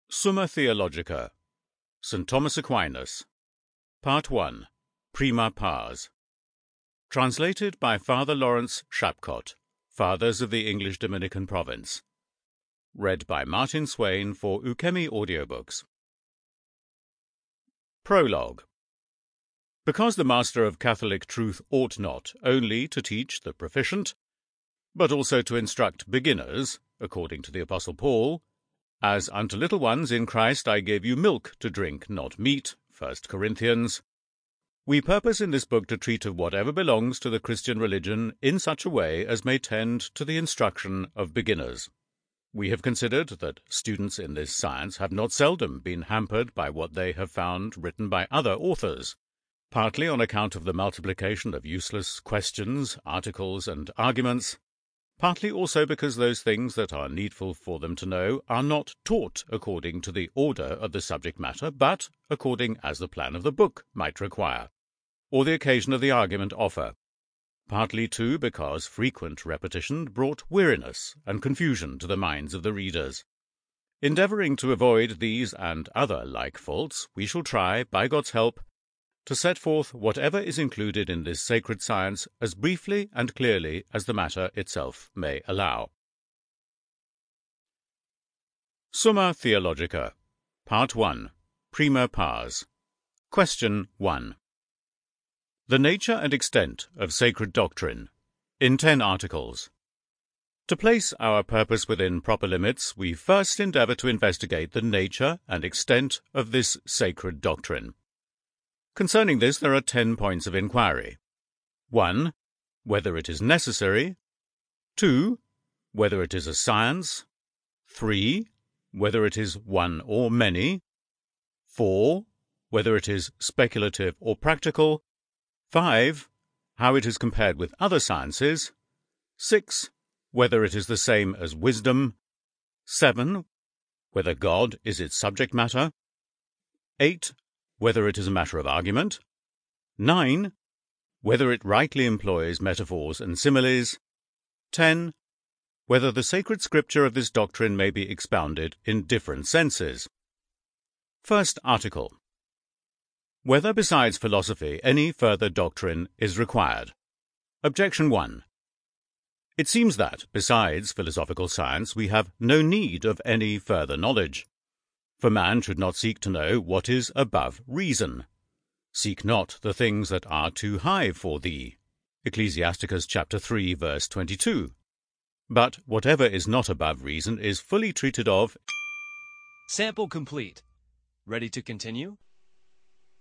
Summa Theologica, St. Thomas Aquinas, Part 1, Prima Pars. Translated by Father Lawrence Shapcott, Fathers of the English Dominican Province. Read by Martin Swain for Ukemi Audiobooks. Prologue. Because the Master of Catholic Truth ought not only to teach the proficient, but also to instruct beginners, according to the Apostle Paul, "As unto little ones in Christ I gave you milk to drink, not meat," 1 Corinthians, we purpose in this book to treat of whatever belongs to the Christian religion in such a way as may tend to the instruction of beginners. We have considered that students in this science have not seldom been hampered by what they have found written by other authors, partly on account of the multiplication of useless questions, articles, and arguments, partly also because those things that are needful for them to know are not taught according to the order of the subject matter, but according as the plan of the book might require, or the occasion of the argument offer, partly too because frequent repetition brought weariness and confusion to the minds of the readers. Endeavouring to avoid these and other like faults, we shall try, by God's help, to set forth whatever is included in this sacred science as briefly and clearly as the matter itself may allow. Summa Theologica, Part 1, Prima Pars. Question 1. The nature and extent of sacred doctrine, in 10 articles. To place our purpose within proper limits, we first endeavour to investigate the nature and extent of this sacred doctrine. Concerning this, there are 10 points of inquiry. 1. Whether it is necessary. 2. Whether it is a science. 3. Whether it is one or many. 4. Whether it is speculative or practical. 5. How it is compared with other sciences. 6. Whether it is the same as wisdom. 7. Whether God is its subject matter. 8. Whether it is a matter of argument. 9. Whether it rightly employs metaphors and similes. 10. Whether the sacred scripture of this doctrine may be expounded in different senses. First article. Whether besides philosophy any further doctrine is required. Objection 1. It seems that, besides philosophical science, we have no need of any further knowledge. For man should not seek to know what is above reason. Seek not the things that are too high for thee. Ecclesiasticus chapter 3, verse 22. But whatever is not above reason is fully treated of. Sample complete. Ready to continue?